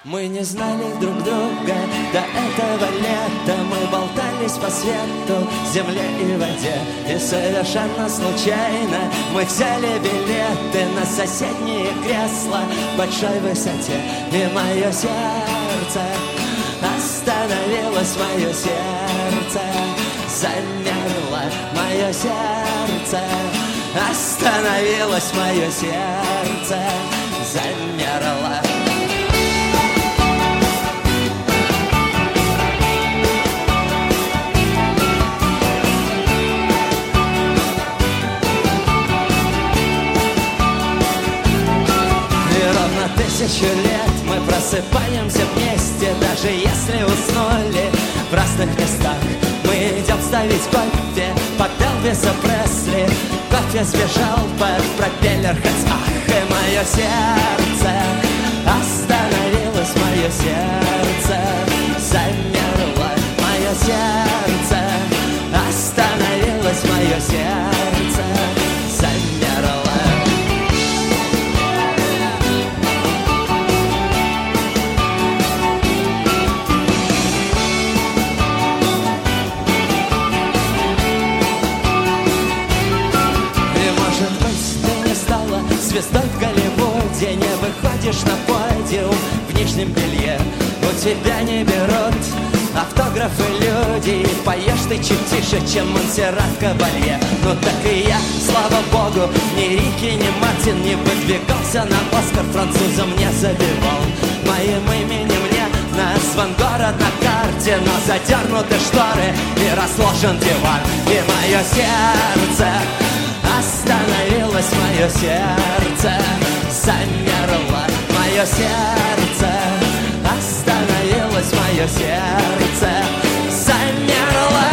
Мы не знали друг друга до этого лета. Мы болтались по свету, земле и воде. И совершенно случайно мы взяли билеты на соседние кресла в большой высоте. И мое сердце остановилось, мое сердце замерло, мое сердце остановилось, мое сердце замерло. Тысячу лет мы просыпаемся вместе, даже если уснули в разных местах. Мы идем ставить кофе под Элвиса Пресли. Кофе сбежал под пропеллер, хоть ах, и мое сердце остановилось, мое сердце замерло, мое сердце остановилось, мое сердце замерло. Звездой в Голливуде, не выходишь на подиум в нижнем белье. У тебя не берут автографы люди, и поешь ты чуть тише, чем Монсеррат Кабалье. Ну так и я, слава богу, ни Рики, ни Мартин не выдвигался на Оскар, французом не забивал. Моим именем не назван город на карте, но задернуты шторы и расложен диван. И мое сердце остановилось, мое сердце замерло, мое сердце остановилось, мое сердце замерло.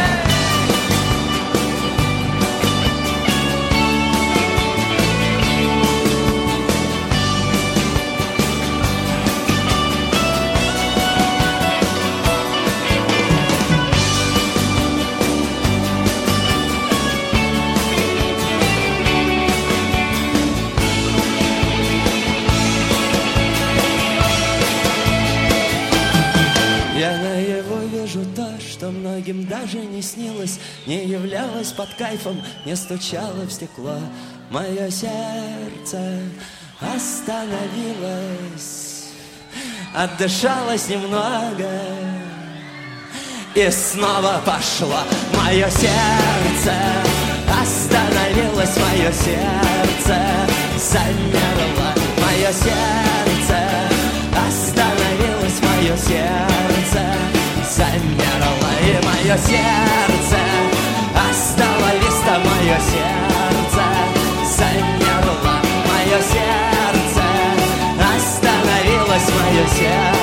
Многим даже не снилось, не являлось под кайфом, не стучало в стекло. Мое сердце остановилось, отдышалось немного и снова пошло. Мое сердце остановилось, мое сердце замерло, мое сердце остановилось, мое сердце замерло, и мое сердце остановилось, мое сердце замерло, мое сердце остановилось, мое сердце.